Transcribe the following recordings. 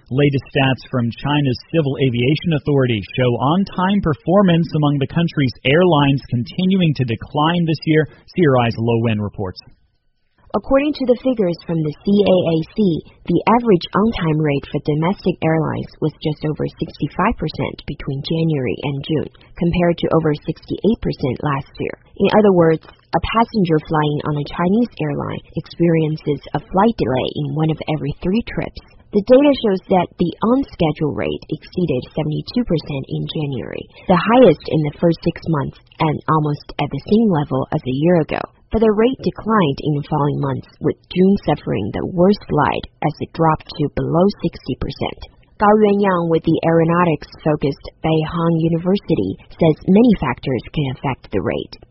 Latest stats from China's Civil Aviation Authority show on-time performance among the country's airlines continuing to decline this year, CRI's Lo Wen reports. According to the figures from the CAAC, the average on-time rate for domestic airlines was just over 65% between January and June, compared to over 68% last year. In other words, a passenger flying on a Chinese airline experiences a flight delay in one of every 3 trips. The data shows that the on-schedule rate exceeded 72% in January, the highest in the first 6 months and almost at the same level as a year ago. But the rate declined in the following months, with June suffering the worst slide as it dropped to below 60%. Gao Yuanyang with the aeronautics-focused Beihang University says many factors can affect the rate.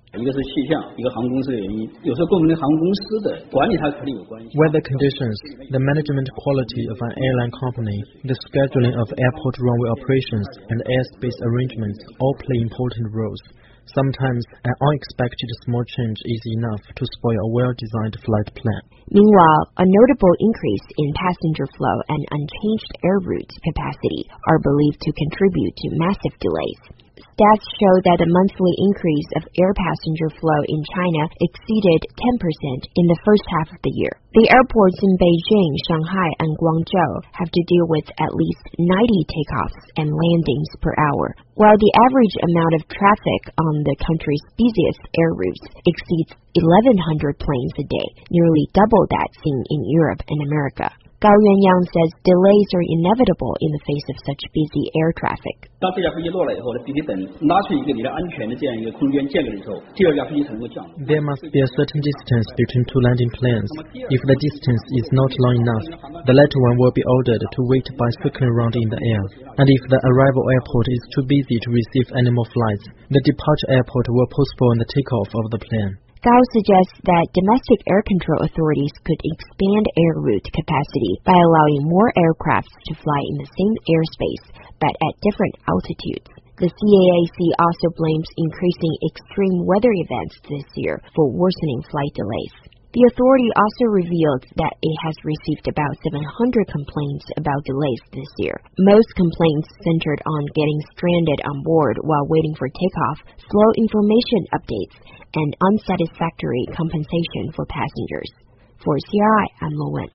Weather conditions, the management quality of an airline company, the scheduling of airport runway operations, and airspace arrangements all play important roles. Sometimes an unexpected small change is enough to spoil a well-designed flight plan. Meanwhile, a notable increase in passenger flow and unchanged air route capacity are believed to contribute to massive delays. Stats show that the monthly increase of air passenger flow in China exceeded 10% in the first half of the year. The airports in Beijing, Shanghai, and Guangzhou have to deal with at least 90 takeoffs and landings per hour, while the average amount of traffic on the country's busiest air routes exceeds 1,100 planes a day, nearly double that seen in Europe and America. Gao Yuanyang says delays are inevitable in the face of such busy air traffic. There must be a certain distance between 2 landing planes. If the distance is not long enough, the latter one will be ordered to wait by circling around in the air. And if the arrival airport is too busy to receive any more flights, the departure airport will postpone the takeoff of the plane. Gao suggests that domestic air control authorities could expand air route capacity by allowing more aircraft to fly in the same airspace, but at different altitudes. The CAAC also blames increasing extreme weather events this year for worsening flight delays. The authority also revealed that it has received about 700 complaints about delays this year. Most complaints centered on getting stranded on board while waiting for takeoff, slow information updates, and unsatisfactory compensation for passengers. For CRI, I'm Lo Wen.